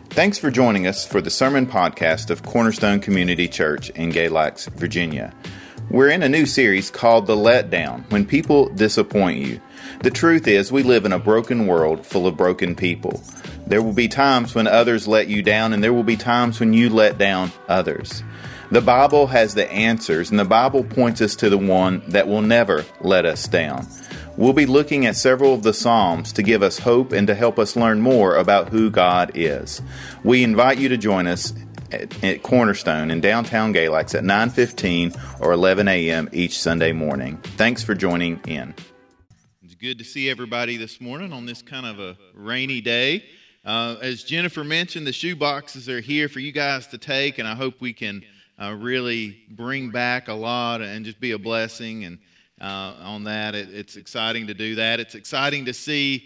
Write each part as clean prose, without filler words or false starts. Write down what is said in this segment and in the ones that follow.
Thanks for joining us for the sermon podcast of Cornerstone Community Church in Galax, Virginia. We're in a new series called The Letdown, When People Disappoint You. The truth is, we live in a broken world full of broken people. There will be times when others let you down, and there will be times when you let down others. The Bible has the answers, and the Bible points us to the one that will never let us down. We'll be looking at several of the Psalms to give us hope and to help us learn more about who God is. We invite you to join us at Cornerstone in downtown Galax at 9:15 or 11 a.m. each Sunday morning. Thanks for joining in. It's good to see everybody this morning on this kind of a rainy day. As Jennifer mentioned, the shoe boxes are here for you guys to take, and I hope we can really bring back a lot and just be a blessing and on that. It's exciting to do that. It's exciting to see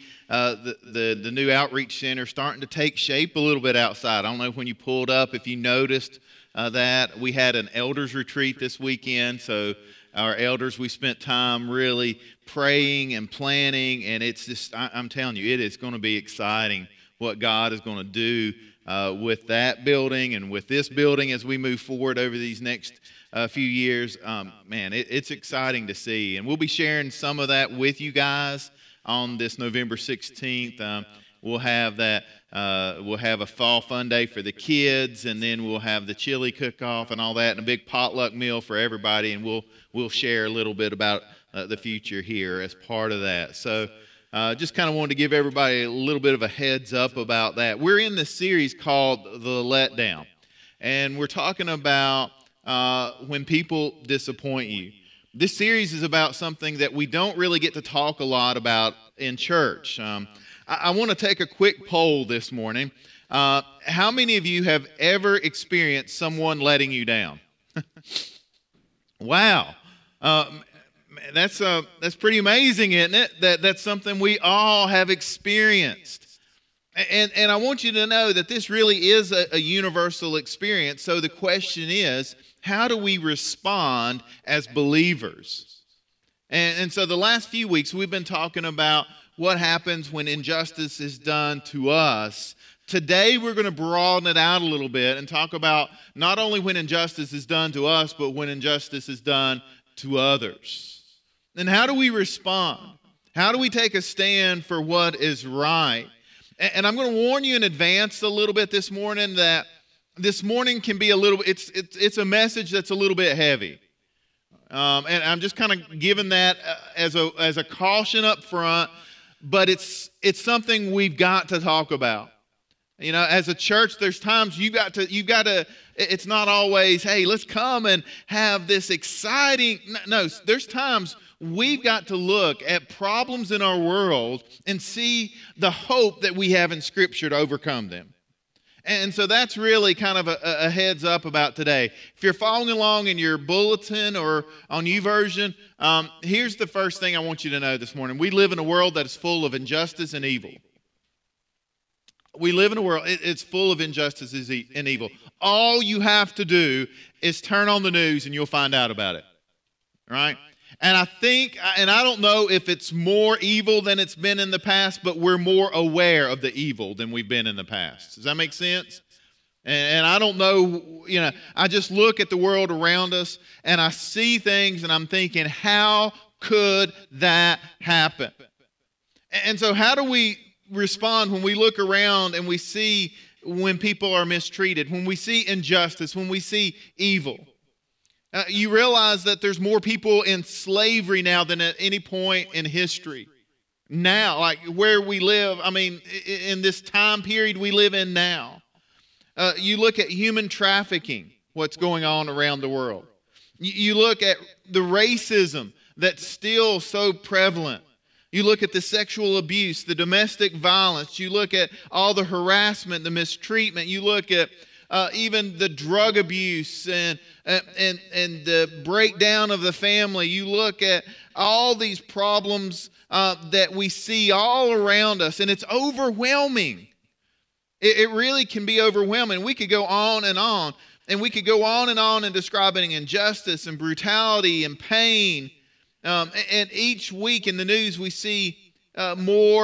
the new outreach center starting to take shape a little bit outside. I don't know when you pulled up if you noticed that. We had an elders retreat this weekend, so our elders, we spent time really praying and planning, and it's just, I'm telling you, it is going to be exciting what God is going to do with that building and with this building as we move forward over these next few years. It's exciting to see, and we'll be sharing some of that with you guys on this November 16th. We'll have that. We'll have a fall fun day for the kids, and then we'll have the chili cook-off and all that, and a big potluck meal for everybody. And we'll share a little bit about the future here as part of that. So, just kind of wanted to give everybody a little bit of a heads up about that. We're in this series called The Letdown, and we're talking about when people disappoint you. This series is about something that we don't really get to talk a lot about in church. I want to take a quick poll this morning. How many of you have ever experienced someone letting you down? Wow. That's pretty amazing, isn't it? That's something we all have experienced. And I want you to know that this really is a universal experience. So the question is, how do we respond as believers? And so the last few weeks we've been talking about what happens when injustice is done to us. Today we're going to broaden it out a little bit and talk about not only when injustice is done to us, but when injustice is done to others. And how do we respond? How do we take a stand for what is right? And I'm going to warn you in advance a little bit this morning that this morning can be a little, it's a message that's a little bit heavy. And I'm just kind of giving that as a caution up front, but it's something we've got to talk about. You know, as a church, there's times you've got to, it's not always, hey, let's come and have this exciting, no, there's times we've got to look at problems in our world and see the hope that we have in Scripture to overcome them. And so that's really kind of a heads up about today. If you're following along in your bulletin or on YouVersion, here's the first thing I want you to know this morning. We live in a world that is full of injustice and evil. We live in a world, it's full of injustice and evil. All you have to do is turn on the news and you'll find out about it. Right? And I think, and I don't know if it's more evil than it's been in the past, but we're more aware of the evil than we've been in the past. Does that make sense? And I don't know, you know, I just look at the world around us and I see things and I'm thinking, how could that happen? And so how do we respond when we look around and we see when people are mistreated, when we see injustice, when we see evil? You realize that there's more people in slavery now than at any point in history. Now, like where we live, I mean, in this time period we live in now. You look at human trafficking, what's going on around the world. You look at the racism that's still so prevalent. You look at the sexual abuse, the domestic violence. You look at all the harassment, the mistreatment. You look at even the drug abuse and the breakdown of the family. You look at all these problems that we see all around us, and it's overwhelming. It really can be overwhelming. We could go on, and we could go on and describing injustice and brutality and pain. And each week in the news we see more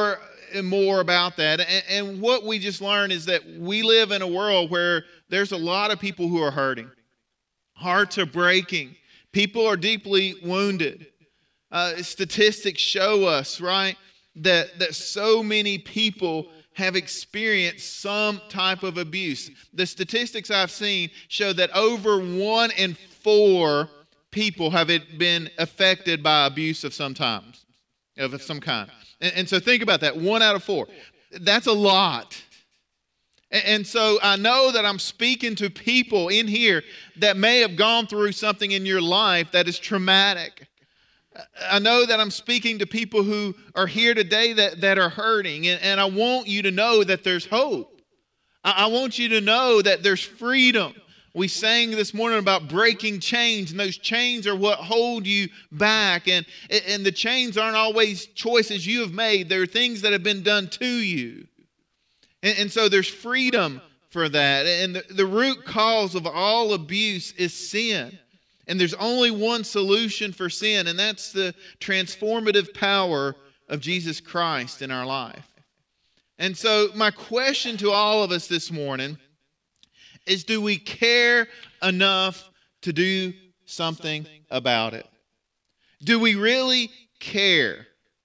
more about that. And what we just learned is that we live in a world where there's a lot of people who are hurting. Hearts are breaking. People are deeply wounded. Statistics show us, right, that so many people have experienced some type of abuse. The statistics I've seen show that over 1 in 4 people have been affected by abuse of some kind. And so think about that, 1 out of 4. That's a lot. And so I know that I'm speaking to people in here that may have gone through something in your life that is traumatic. I know that I'm speaking to people who are here today that are hurting, and I want you to know that there's hope. I want you to know that there's freedom. We sang this morning about breaking chains, and those chains are what hold you back, and the chains aren't always choices you have made. They're things that have been done to you. And so there's freedom for that. And the root cause of all abuse is sin. And there's only one solution for sin, and that's the transformative power of Jesus Christ in our life. And so my question to all of us this morning is, do we care enough to do something about it? Do we really care?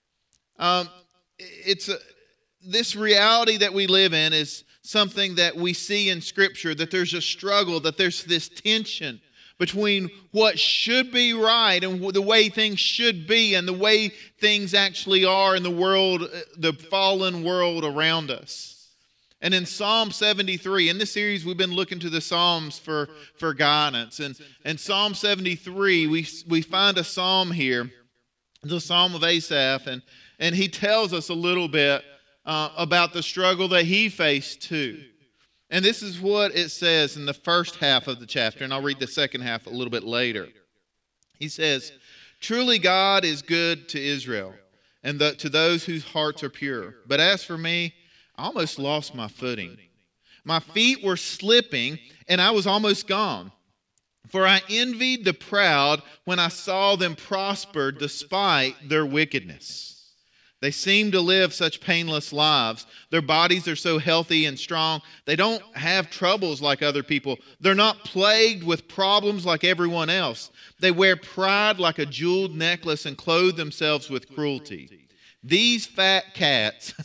This reality that we live in is something that we see in Scripture, that there's a struggle, that there's this tension between what should be right and the way things should be and the way things actually are in the world, the fallen world around us. And in Psalm 73, in this series we've been looking to the Psalms for guidance. And in Psalm 73, we find a psalm here, the Psalm of Asaph, and he tells us a little bit about the struggle that he faced too. And this is what it says in the first half of the chapter, and I'll read the second half a little bit later. He says, "Truly God is good to Israel, and to those whose hearts are pure. But as for me, I almost lost my footing. My feet were slipping, and I was almost gone. For I envied the proud when I saw them prosper despite their wickedness. They seem to live such painless lives. Their bodies are so healthy and strong. They don't have troubles like other people. They're not plagued with problems like everyone else. They wear pride like a jeweled necklace and clothe themselves with cruelty. These fat cats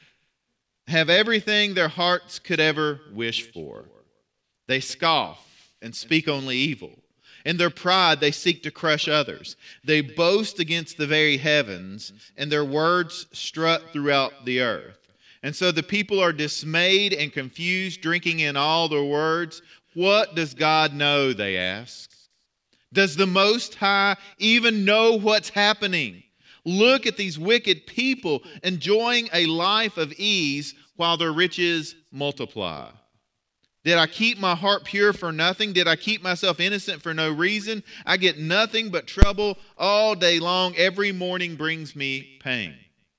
have everything their hearts could ever wish for. They scoff and speak only evil. In their pride, they seek to crush others. They boast against the very heavens, and their words strut throughout the earth. And so the people are dismayed and confused, drinking in all their words. What does God know, they ask? Does the Most High even know what's happening? Look at these wicked people enjoying a life of ease while their riches multiply. Did I keep my heart pure for nothing? Did I keep myself innocent for no reason? I get nothing but trouble all day long. Every morning brings me pain."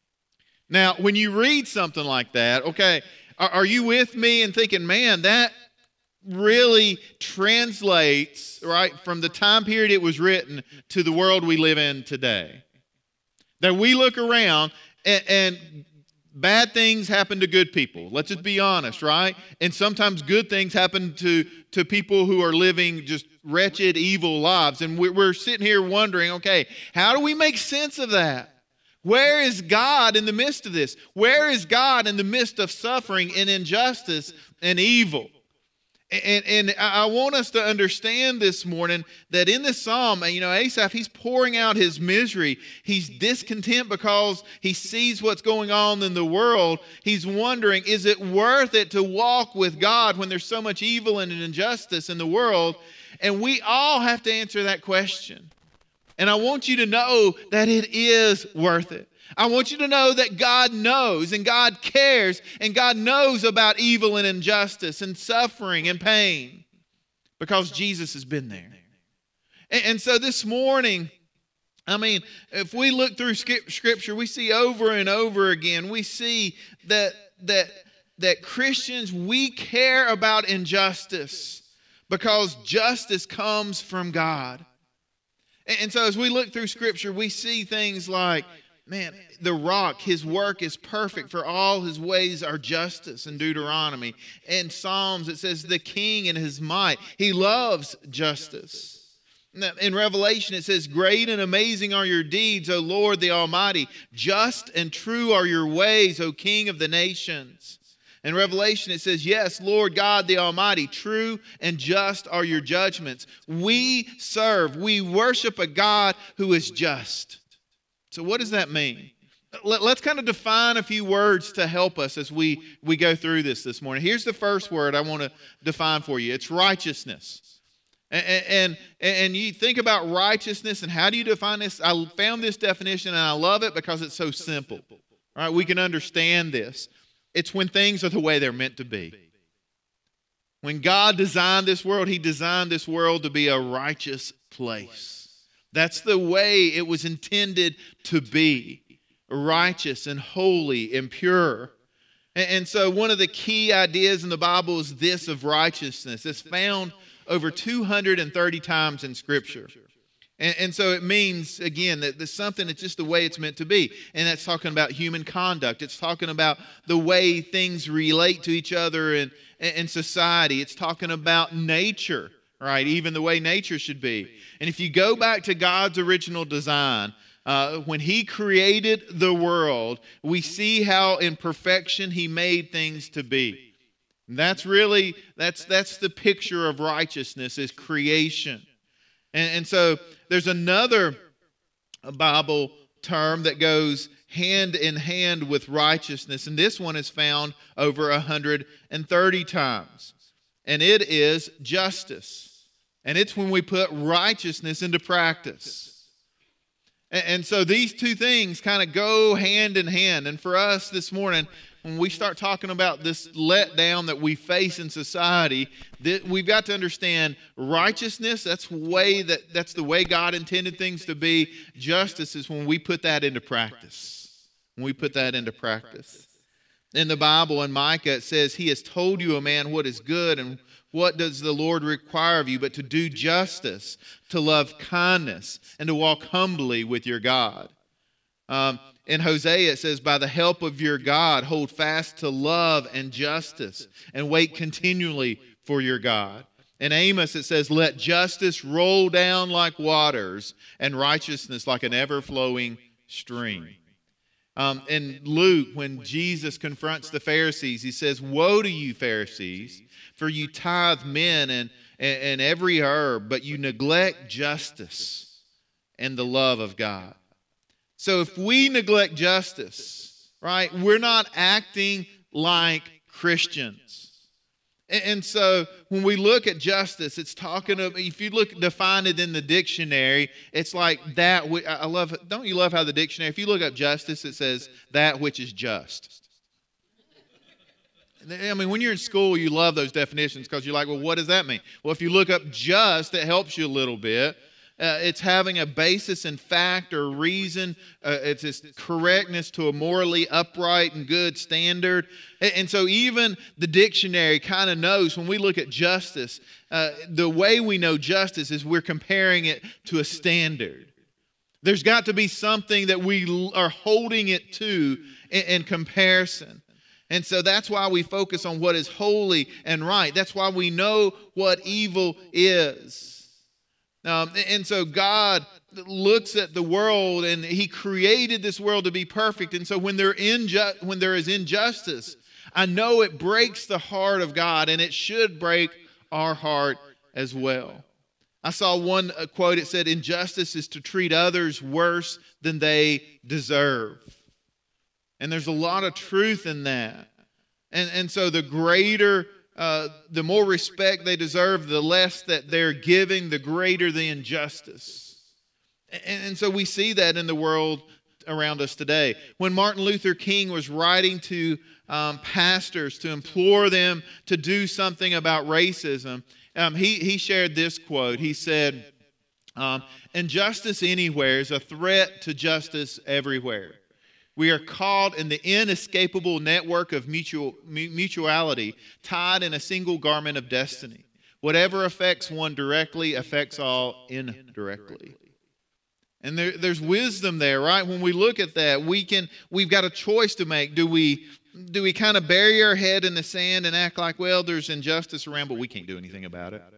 Now, when you read something like that, okay, are you with me and thinking, man, that really translates, right, from the time period it was written to the world we live in today? That we look around and bad things happen to good people. Let's just be honest, right? And sometimes good things happen to people who are living just wretched, evil lives. And we're sitting here wondering, okay, how do we make sense of that? Where is God in the midst of this? Where is God in the midst of suffering and injustice and evil? And I want us to understand this morning that in this psalm, Asaph, he's pouring out his misery. He's discontent because he sees what's going on in the world. He's wondering, is it worth it to walk with God when there's so much evil and injustice in the world? And we all have to answer that question. And I want you to know that it is worth it. I want you to know that God knows and God cares and God knows about evil and injustice and suffering and pain because Jesus has been there. And so this morning, if we look through Scripture, we see over and over again, we see that Christians, we care about injustice because justice comes from God. And so as we look through Scripture, we see things like Man, the rock, his work is perfect, for all his ways are justice in Deuteronomy. In Psalms, it says the king in his might, he loves justice. In Revelation, it says, great and amazing are your deeds, O Lord the Almighty. Just and true are your ways, O King of the nations. In Revelation, it says, yes, Lord God the Almighty, true and just are your judgments. We worship a God who is just. So what does that mean? Let's kind of define a few words to help us as we go through this morning. Here's the first word I want to define for you. It's righteousness. And you think about righteousness and how do you define this? I found this definition and I love it because it's so simple. All right, we can understand this. It's when things are the way they're meant to be. When God designed this world, he designed this world to be a righteous place. That's the way it was intended to be. Righteous and holy and pure. And so one of the key ideas in the Bible is this of righteousness. It's found over 230 times in Scripture. And so it means, again, that there's something that's just the way it's meant to be. And that's talking about human conduct. It's talking about the way things relate to each other in society. It's talking about nature, right? Even the way nature should be. And if you go back to God's original design, when he created the world, we see how in perfection he made things to be. And that's the picture of righteousness, is creation. And so there's another Bible term that goes hand in hand with righteousness, and this one is found over 130 times. And it is justice. And it's when we put righteousness into practice. And so these two things kind of go hand in hand. And for us this morning, when we start talking about this letdown that we face in society, we've got to understand righteousness, that's the way God intended things to be. Justice is when we put that into practice. When we put that into practice. In the Bible, in Micah, it says, he has told you, O man, what is good, and what does the Lord require of you but to do justice, to love kindness, and to walk humbly with your God. In Hosea, it says, by the help of your God, hold fast to love and justice, and wait continually for your God. In Amos, it says, let justice roll down like waters, and righteousness like an ever-flowing stream. In Luke, when Jesus confronts the Pharisees, he says, woe to you, Pharisees, for you tithe mint and every herb, but you neglect justice and the love of God. So if we neglect justice, right, we're not acting like Christians. And so when we look at justice, it's talking about, if you define it in the dictionary, it's like that. I love it. Don't you love how the dictionary, if you look up justice, it says that which is just. I mean, when you're in school, you love those definitions because you're like, well, what does that mean? Well, if you look up just, it helps you a little bit. It's having a basis in fact or reason. It's this correctness to a morally upright and good standard. And so even the dictionary kind of knows when we look at justice, the way we know justice is we're comparing it to a standard. There's got to be something that we are holding it to in comparison. And so that's why we focus on what is holy and right. That's why we know what evil is. And so God looks at the world and he created this world to be perfect. And so when there is injustice, I know it breaks the heart of God, and it should break our heart as well. I saw one quote, it said, injustice is to treat others worse than they deserve. And there's a lot of truth in that. And so the greater the more respect they deserve, the less that they're giving, the greater the injustice. And so we see that in the world around us today. When Martin Luther King was writing to pastors to implore them to do something about racism, he shared this quote. He said, injustice anywhere is a threat to justice everywhere. We are caught in the inescapable network of mutuality, tied in a single garment of destiny. Whatever affects one directly affects all indirectly. And there's wisdom there, right? When we look at that, we've got a choice to make. Do we kind of bury our head in the sand and act like, well, there's injustice around, but we can't do anything about it?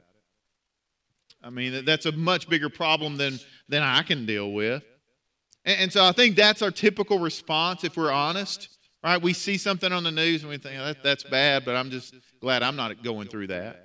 I mean, that's a much bigger problem than I can deal with. And so I think that's our typical response if we're honest, right? We see something on the news and we think, oh, that's bad, but I'm just glad I'm not going through that.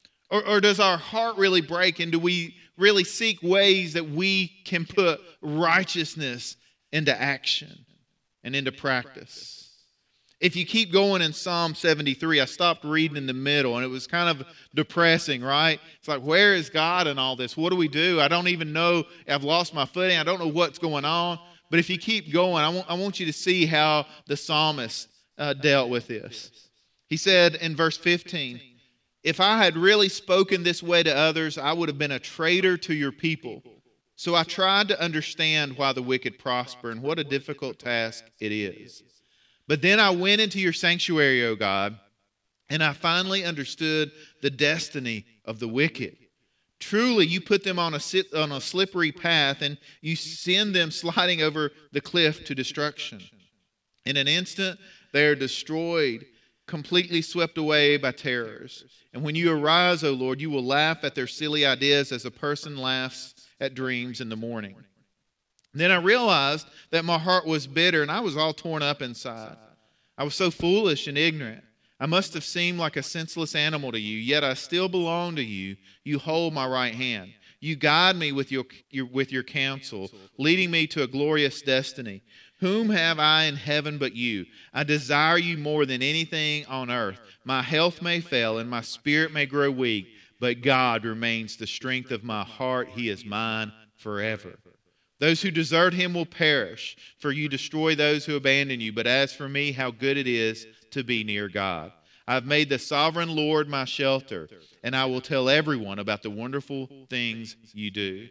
Or does our heart really break, and do we really seek ways that we can put righteousness into action and into practice? If you keep going in Psalm 73, I stopped reading in the middle, and it was kind of depressing, right? It's like, where is God in all this? What do we do? I don't even know. I've lost my footing. I don't know what's going on. But if you keep going, I want you to see how the psalmist dealt with this. He said in verse 15, if I had really spoken this way to others, I would have been a traitor to your people. So I tried to understand why the wicked prosper, and what a difficult task it is. But then I went into your sanctuary, O God, and I finally understood the destiny of the wicked. Truly, you put them on a slippery path, and you send them sliding over the cliff to destruction. In an instant, they are destroyed, completely swept away by terrors. And when you arise, O Lord, you will laugh at their silly ideas as a person laughs at dreams in the morning. Then I realized that my heart was bitter and I was all torn up inside. I was so foolish and ignorant. I must have seemed like a senseless animal to you, yet I still belong to you. You hold my right hand. You guide me with your counsel, leading me to a glorious destiny. Whom have I in heaven but you? I desire you more than anything on earth. My health may fail and my spirit may grow weak, but God remains the strength of my heart. He is mine forever. Those who desert him will perish, for you destroy those who abandon you. But as for me, how good it is to be near God. I've made the sovereign Lord my shelter, and I will tell everyone about the wonderful things you do.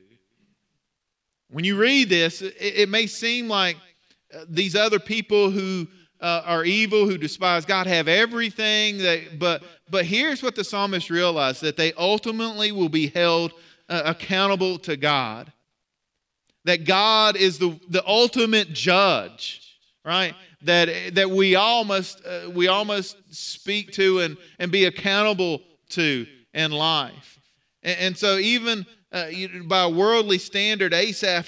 When you read this, it may seem like these other people who are evil, who despise God, have everything. But here's what the psalmist realized, that they ultimately will be held accountable to God. That God is the ultimate judge, right? That we all must speak to and be accountable to in life. And so even by a worldly standard, Asaph,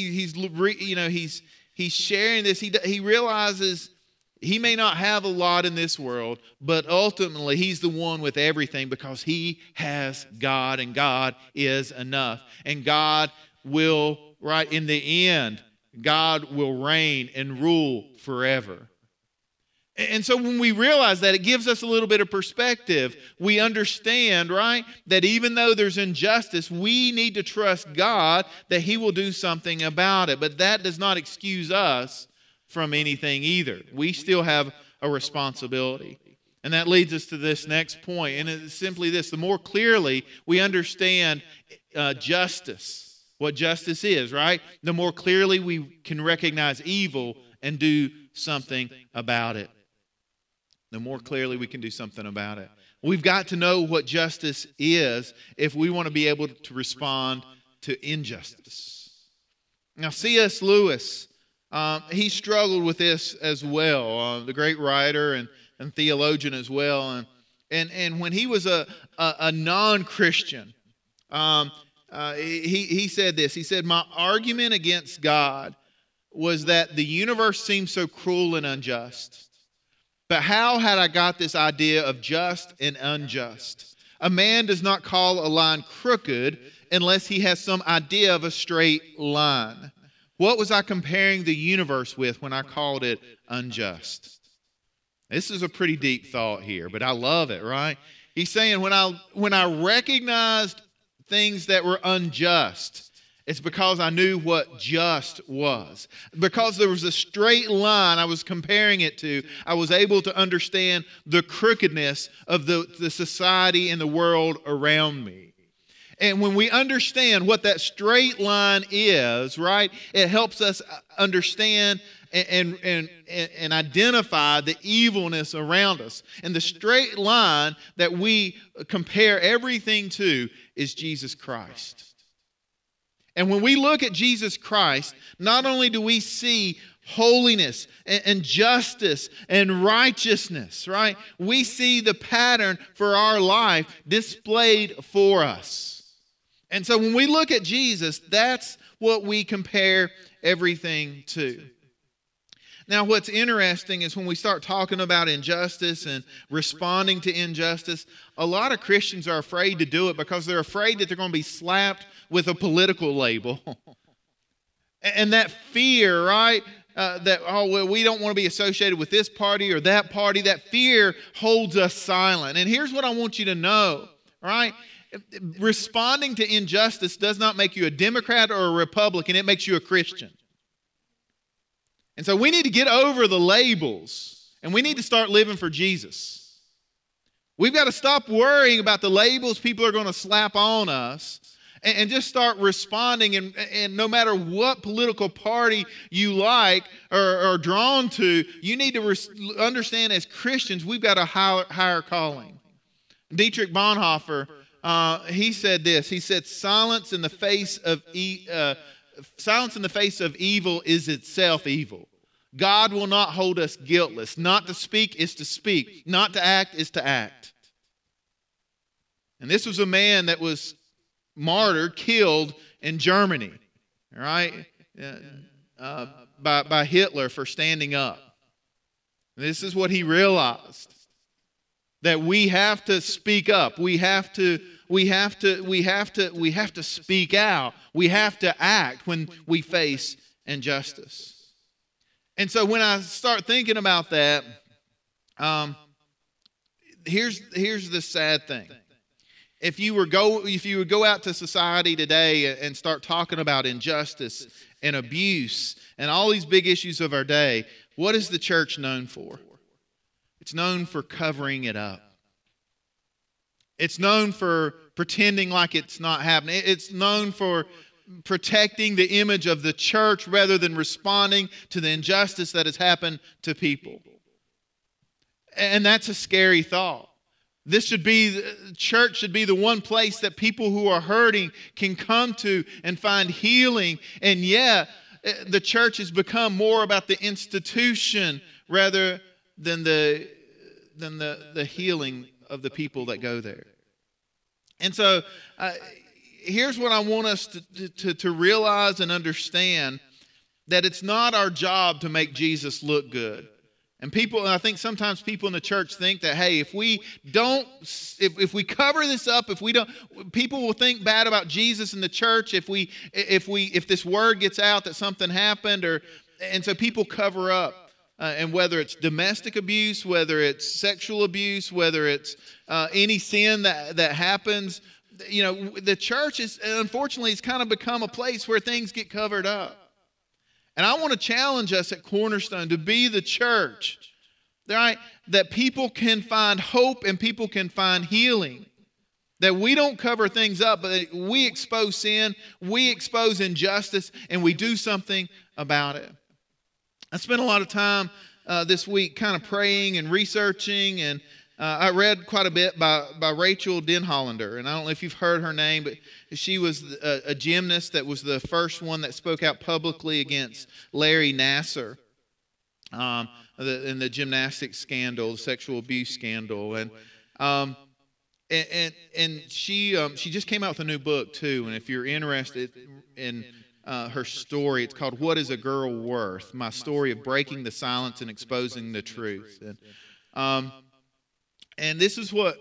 he's sharing this. He realizes he may not have a lot in this world, but ultimately he's the one with everything because he has God, and God is enough. And God will, right, in the end, God will reign and rule forever. And so when we realize that, it gives us a little bit of perspective. We understand, right, that even though there's injustice, we need to trust God that he will do something about it. But that does not excuse us from anything either. We still have a responsibility. And that leads us to this next point, and it's simply this: the more clearly we understand justice, what justice is, right, the more clearly we can recognize evil and do something about it. The more clearly we can do something about it. We've got to know what justice is if we want to be able to respond to injustice. Now, C.S. Lewis, he struggled with this as well, the great writer and theologian as well. And when he was a non-Christian, he said this. He said, my argument against God was that the universe seemed so cruel and unjust. But how had I got this idea of just and unjust? A man does not call a line crooked unless he has some idea of a straight line. What was I comparing the universe with when I called it unjust? This is a pretty deep thought here, but I love it, right? He's saying when I recognized things that were unjust, it's because I knew what just was. Because there was a straight line I was comparing it to, I was able to understand the crookedness of the society and the world around me. And when we understand what that straight line is, right, it helps us understand and identify the evilness around us. And the straight line that we compare everything to is Jesus Christ. And when we look at Jesus Christ, not only do we see holiness and justice and righteousness, right? We see the pattern for our life displayed for us. And so when we look at Jesus, that's what we compare everything to. Now, what's interesting is when we start talking about injustice and responding to injustice, a lot of Christians are afraid to do it because they're afraid that they're going to be slapped with a political label. And that fear, right? Well, we don't want to be associated with this party or that party. That fear holds us silent. And here's what I want you to know, right? Responding to injustice does not make you a Democrat or a Republican. It makes you a Christian. And so we need to get over the labels, and we need to start living for Jesus. We've got to stop worrying about the labels people are going to slap on us and just start responding. And no matter what political party you like or are drawn to, you need to understand as Christians, we've got a higher calling. Dietrich Bonhoeffer, he said this. He said, silence in the face of evil is itself evil. God will not hold us guiltless. Not to speak is to speak. Not to act is to act. And this was a man that was martyred, killed in Germany, right? By Hitler for standing up. This is what he realized. That we have to speak up. We have to speak out. We have to act when we face injustice. And so when I start thinking about that, here's the sad thing. If you would go out to society today and start talking about injustice and abuse and all these big issues of our day, what is the church known for? It's known for covering it up. It's known for pretending like it's not happening. It's known for protecting the image of the church rather than responding to the injustice that has happened to people. And that's a scary thought. Church should be the one place that people who are hurting can come to and find healing. And yet, the church has become more about the institution rather than the healing of the people that go there. And so, here's what I want us to realize and understand, that it's not our job to make Jesus look good. And I think sometimes people in the church think that, hey, if we cover this up, people will think bad about Jesus in the church if this word gets out that something happened, and so people cover up. And whether it's domestic abuse, whether it's sexual abuse, whether it's any sin that happens, the church unfortunately has kind of become a place where things get covered up. And I want to challenge us at Cornerstone to be the church, right, that people can find hope and people can find healing. That we don't cover things up, but we expose sin, we expose injustice, and we do something about it. I spent a lot of time this week kind of praying and researching, and I read quite a bit by Rachel Denhollander. And I don't know if you've heard her name, but she was a gymnast that was the first one that spoke out publicly against Larry Nassar in the gymnastics scandal, the sexual abuse scandal. And she just came out with a new book too. And if you're interested in her story, it's called "What Is a Girl Worth? My Story of Breaking the Silence and Exposing the Truth." And this is what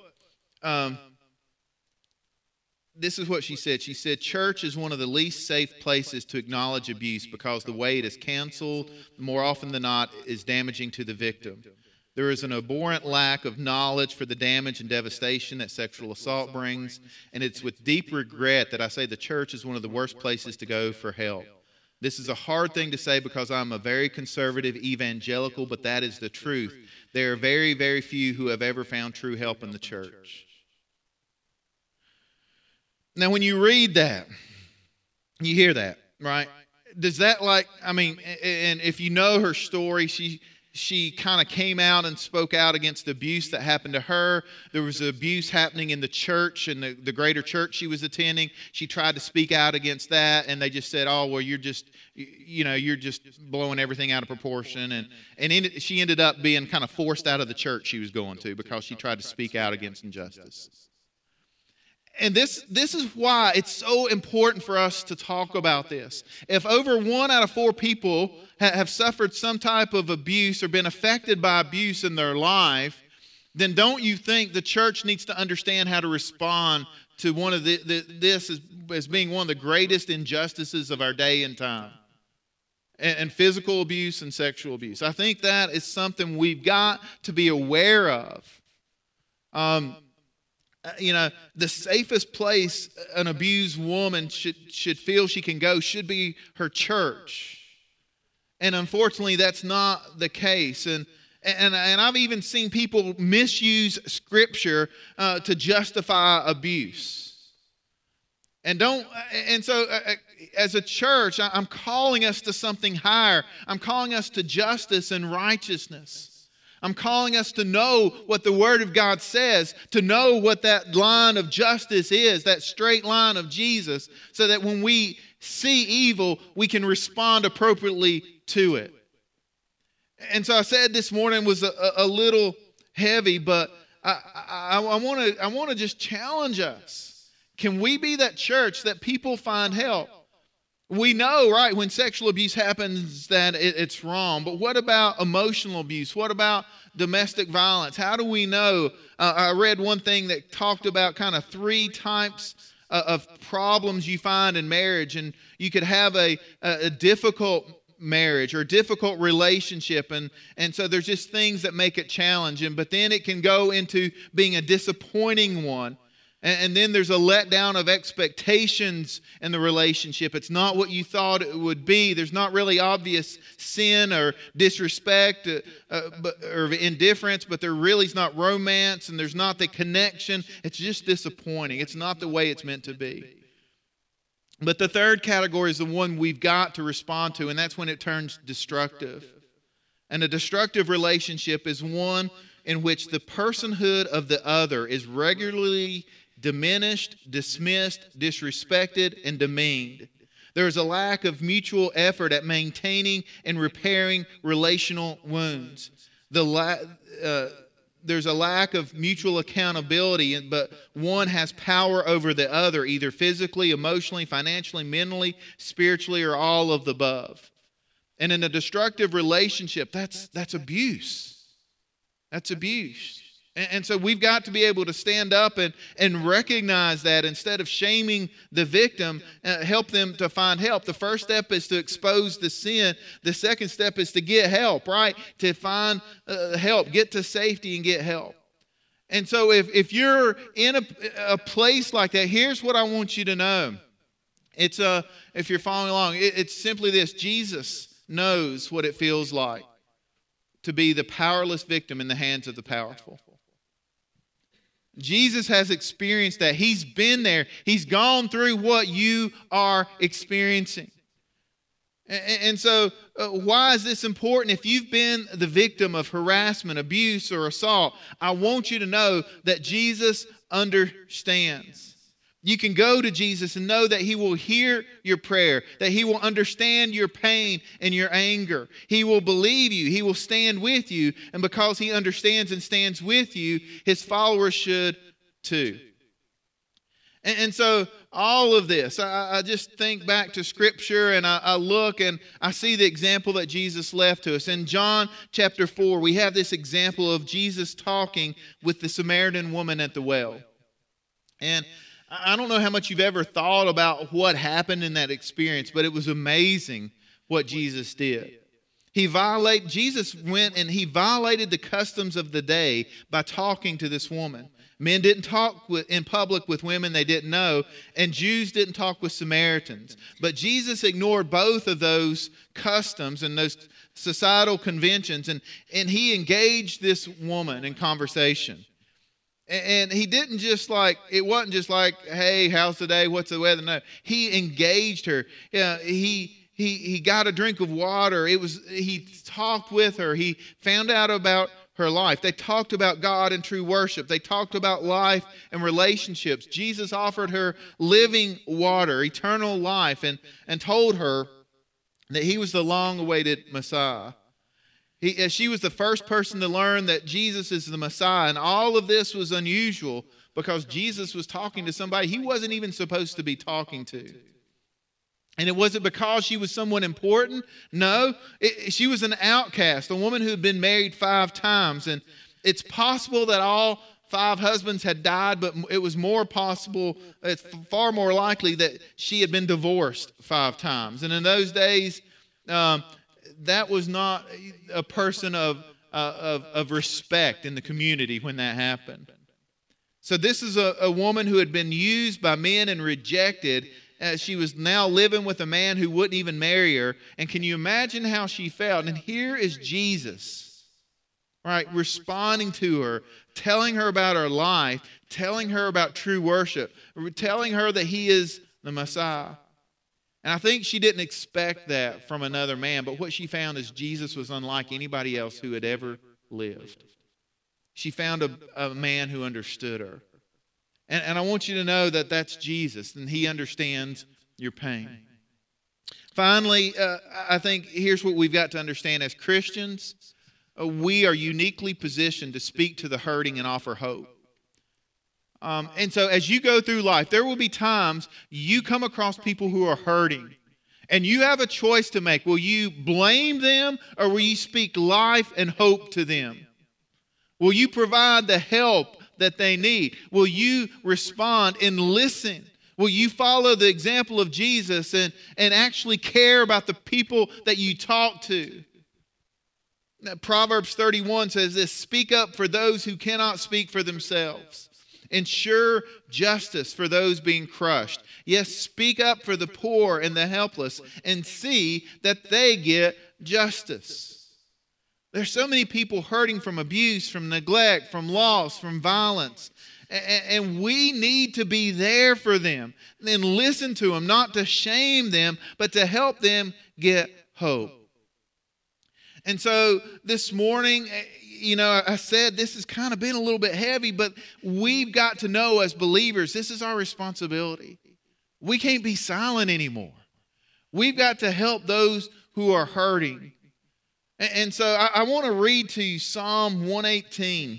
she said. She said, "Church is one of the least safe places to acknowledge abuse because the way it is canceled, more often than not, is damaging to the victim. There is an abhorrent lack of knowledge for the damage and devastation that sexual assault brings, and it's with deep regret that I say the church is one of the worst places to go for help. This is a hard thing to say because I'm a very conservative evangelical, but that is the truth. There are very, very few who have ever found true help in the church." Now, when you read that, you hear that, right? Does that and if you know her story, she kind of came out and spoke out against abuse that happened to her. There was abuse happening in the church, and the greater church she was attending. She tried to speak out against that, and they just said, oh, well, you're just blowing everything out of proportion. And she ended up being kind of forced out of the church she was going to because she tried to speak out against injustice. And this is why it's so important for us to talk about this. If over 1 out of 4 people have suffered some type of abuse or been affected by abuse in their life, then don't you think the church needs to understand how to respond to one of this as being one of the greatest injustices of our day and time? And physical abuse and sexual abuse. I think that is something we've got to be aware of. The safest place an abused woman should feel she can go should be her church. And unfortunately, that's not the case. And I've even seen people misuse Scripture to justify abuse. And so as a church, I'm calling us to something higher. I'm calling us to justice and righteousness. I'm calling us to know what the Word of God says, to know what that line of justice is, that straight line of Jesus, so that when we see evil, we can respond appropriately to it. And so I said this morning was a little heavy, but I want to just challenge us. Can we be that church that people find help? We know, right, when sexual abuse happens that it's wrong. But what about emotional abuse? What about domestic violence? How do we know? I read one thing that talked about kind of 3 types of problems you find in marriage. And you could have a difficult marriage or a difficult relationship. And so there's just things that make it challenging. But then it can go into being a disappointing one. And then there's a letdown of expectations in the relationship. It's not what you thought it would be. There's not really obvious sin or disrespect or indifference, but there really is not romance and there's not the connection. It's just disappointing. It's not the way it's meant to be. But the third category is the one we've got to respond to, and that's when it turns destructive. And a destructive relationship is one in which the personhood of the other is regularly diminished, dismissed, disrespected, and demeaned. There is a lack of mutual effort at maintaining and repairing relational wounds. There's a lack of mutual accountability, but one has power over the other, either physically, emotionally, financially, mentally, spiritually, or all of the above. And in a destructive relationship, that's abuse. That's abuse. And so we've got to be able to stand up and recognize that instead of shaming the victim, help them to find help. The first step is to expose the sin. The second step is to get help, right? To find help, get to safety and get help. And so if you're in a place like that, here's what I want you to know. It's if you're following along, it's simply this. Jesus knows what it feels like to be the powerless victim in the hands of the powerful. Jesus has experienced that. He's been there. He's gone through what you are experiencing. And so why is this important? If you've been the victim of harassment, abuse, or assault, I want you to know that Jesus understands. You can go to Jesus and know that He will hear your prayer, that He will understand your pain and your anger. He will believe you. He will stand with you. And because He understands and stands with you, His followers should too. And so all of this, I just think back to Scripture and I look and I see the example that Jesus left to us. In John chapter 4, we have this example of Jesus talking with the Samaritan woman at the well. And I don't know how much you've ever thought about what happened in that experience, but it was amazing what Jesus did. Jesus went and He violated the customs of the day by talking to this woman. Men didn't talk in public with women they didn't know, and Jews didn't talk with Samaritans. But Jesus ignored both of those customs and those societal conventions, and He engaged this woman in conversation. And He didn't just it wasn't just like, hey, how's the day? What's the weather? No, He engaged her. He he got a drink of water. He talked with her. He found out about her life. They talked about God and true worship. They talked about life and relationships. Jesus offered her living water, eternal life, and told her that he was the long-awaited Messiah. She was the first person to learn that Jesus is the Messiah, and all of this was unusual because Jesus was talking to somebody he wasn't even supposed to be talking to. And it wasn't because she was someone important. No, she was an outcast, a woman who had been married 5 times. And it's possible that all 5 husbands had died, but it was more possible, it's far more likely that she had been divorced 5 times. And in those days, that was not a person of respect in the community when that happened. So this is a woman who had been used by men and rejected. She was now living with a man who wouldn't even marry her. And can you imagine how she felt? And here is Jesus, right, responding to her, telling her about her life, telling her about true worship, telling her that he is the Messiah. And I think she didn't expect that from another man, but what she found is Jesus was unlike anybody else who had ever lived. She found a man who understood her. And I want you to know that that's Jesus, and he understands your pain. Finally, I think here's what we've got to understand. As Christians, we are uniquely positioned to speak to the hurting and offer hope. And so as you go through life, there will be times you come across people who are hurting, and you have a choice to make. Will you blame them, or will you speak life and hope to them? Will you provide the help that they need? Will you respond and listen? Will you follow the example of Jesus and actually care about the people that you talk to? Now, Proverbs 31 says this: speak up for those who cannot speak for themselves. Ensure justice for those being crushed. Yes, speak up for the poor and the helpless and see that they get justice. There's so many people hurting from abuse, from neglect, from loss, from violence. And we need to be there for them and listen to them, not to shame them, but to help them get hope. And so this morning, I said this has kind of been a little bit heavy, but we've got to know as believers, this is our responsibility. We can't be silent anymore. We've got to help those who are hurting. And so I want to read to you Psalm 118.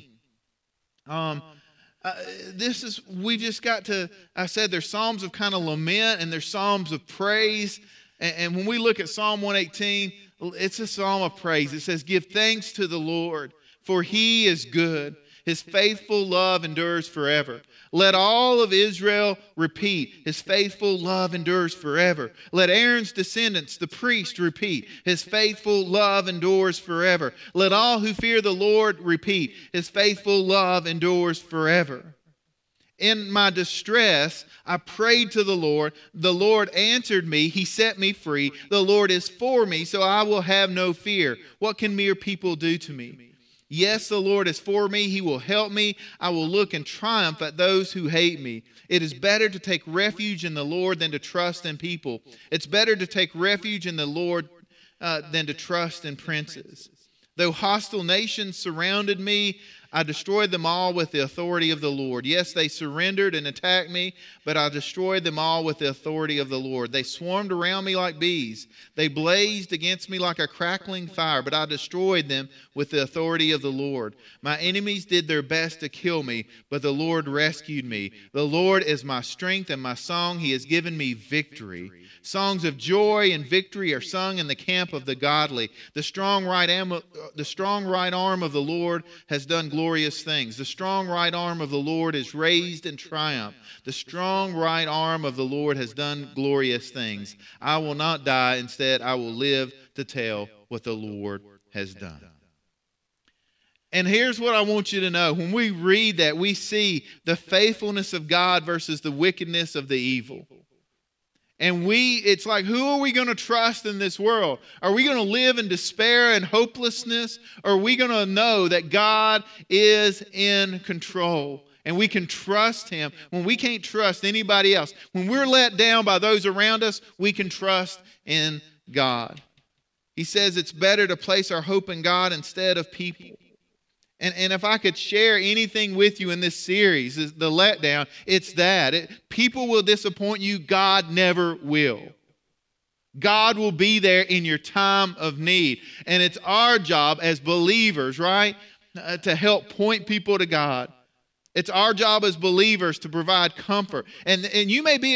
We just got to, I said there's Psalms of kind of lament and there's Psalms of praise. And when we look at Psalm 118, it's a psalm of praise. It says, give thanks to the Lord, for he is good. His faithful love endures forever. Let all of Israel repeat, his faithful love endures forever. Let Aaron's descendants, the priest, repeat, his faithful love endures forever. Let all who fear the Lord repeat, his faithful love endures forever. In my distress, I prayed to the Lord. The Lord answered me. He set me free. The Lord is for me, so I will have no fear. What can mere people do to me? Yes, the Lord is for me. He will help me. I will look in triumph at those who hate me. It is better to take refuge in the Lord than to trust in people. It's better to take refuge in the Lord than to trust in princes. Though hostile nations surrounded me, I destroyed them all with the authority of the Lord. Yes, they surrendered and attacked me, but I destroyed them all with the authority of the Lord. They swarmed around me like bees. They blazed against me like a crackling fire, but I destroyed them with the authority of the Lord. My enemies did their best to kill me, but the Lord rescued me. The Lord is my strength and my song. He has given me victory. Songs of joy and victory are sung in the camp of the godly. The strong right arm of the Lord has done glorious things. The strong right arm of the Lord is raised in triumph. The strong right arm of the Lord has done glorious things. I will not die. Instead, I will live to tell what the Lord has done. And here's what I want you to know. When we read that, we see the faithfulness of God versus the wickedness of the evil. And it's like, who are we going to trust in this world? Are we going to live in despair and hopelessness? Or are we going to know that God is in control and we can trust him when we can't trust anybody else? When we're let down by those around us, we can trust in God. He says it's better to place our hope in God instead of people. And if I could share anything with you in this series, the letdown, it's that. People will disappoint you. God never will. God will be there in your time of need. And it's our job as believers, right, to help point people to God. It's our job as believers to provide comfort. And you may be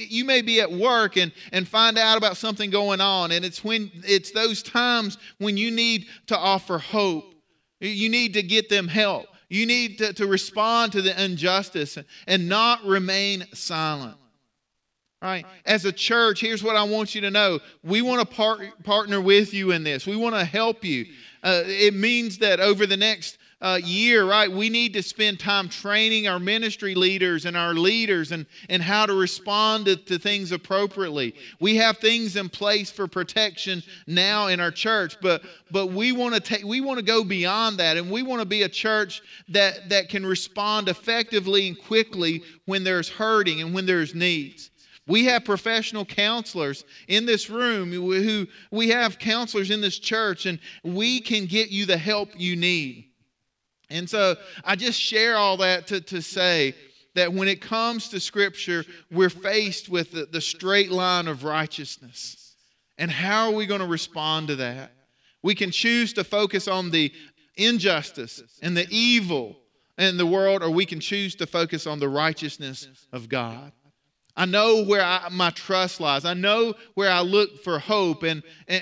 at work and find out about something going on. And it's those times when you need to offer hope. You need to get them help. You need to respond to the injustice and not remain silent. Right? As a church, here's what I want you to know. We want to partner with you in this. We want to help you. It means that over the next year, right, we need to spend time training our ministry leaders and our leaders and how to respond to things appropriately. We have things in place for protection now in our church, but we want to go beyond that, and we want to be a church that can respond effectively and quickly when there's hurting and when there's needs. We have professional counselors in this room we have counselors in this church, and we can get you the help you need. And so I just share all that to say that when it comes to Scripture, we're faced with the straight line of righteousness. And how are we going to respond to that? We can choose to focus on the injustice and the evil in the world, or we can choose to focus on the righteousness of God. I know where my trust lies. I know where I look for hope. And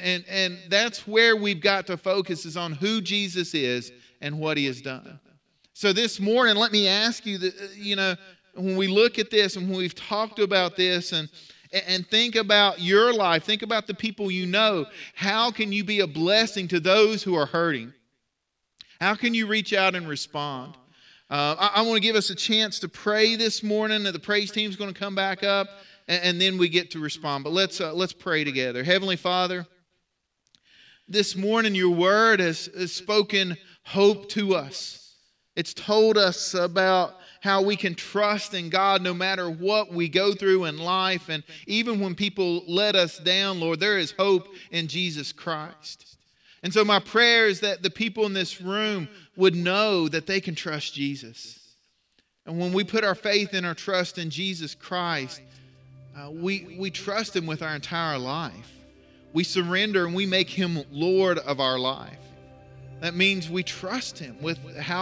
that's where we've got to focus, is on who Jesus is and what He has done. So this morning, let me ask you, when we look at this and when we've talked about this and think about your life, think about the people you know, how can you be a blessing to those who are hurting? How can you reach out and respond? I want to give us a chance to pray this morning. The praise team's going to come back up, and then we get to respond. But let's pray together. Heavenly Father, this morning your word has spoken hope to us. It's told us about how we can trust in God no matter what we go through in life. And even when people let us down, Lord, there is hope in Jesus Christ. And so my prayer is that the people in this room would know that they can trust Jesus. And when we put our faith and our trust in Jesus Christ, we trust Him with our entire life. We surrender and we make Him Lord of our life. That means we trust Him with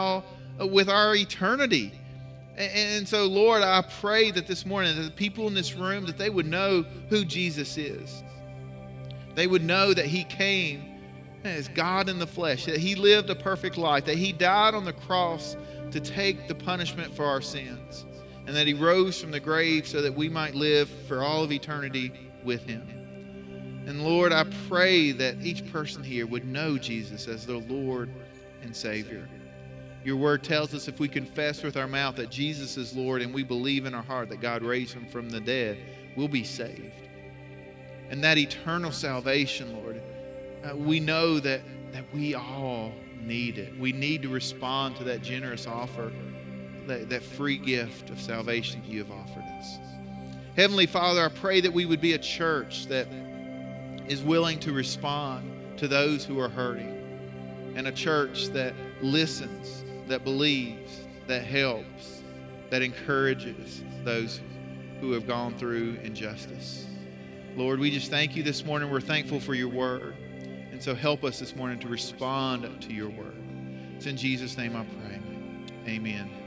our eternity. And so, Lord, I pray that this morning, that the people in this room, that they would know who Jesus is. They would know that He came as God in the flesh, that He lived a perfect life, that He died on the cross to take the punishment for our sins, and that He rose from the grave so that we might live for all of eternity with Him. And Lord, I pray that each person here would know Jesus as their Lord and Savior. Your word tells us if we confess with our mouth that Jesus is Lord and we believe in our heart that God raised Him from the dead, we'll be saved. And that eternal salvation, Lord, we know that we all need it. We need to respond to that generous offer, that free gift of salvation that You have offered us. Heavenly Father, I pray that we would be a church that is willing to respond to those who are hurting, and a church that listens, that believes, that helps, that encourages those who have gone through injustice. Lord, we just thank You this morning. We're thankful for Your word. And so help us this morning to respond to Your word. It's in Jesus' name I pray. Amen.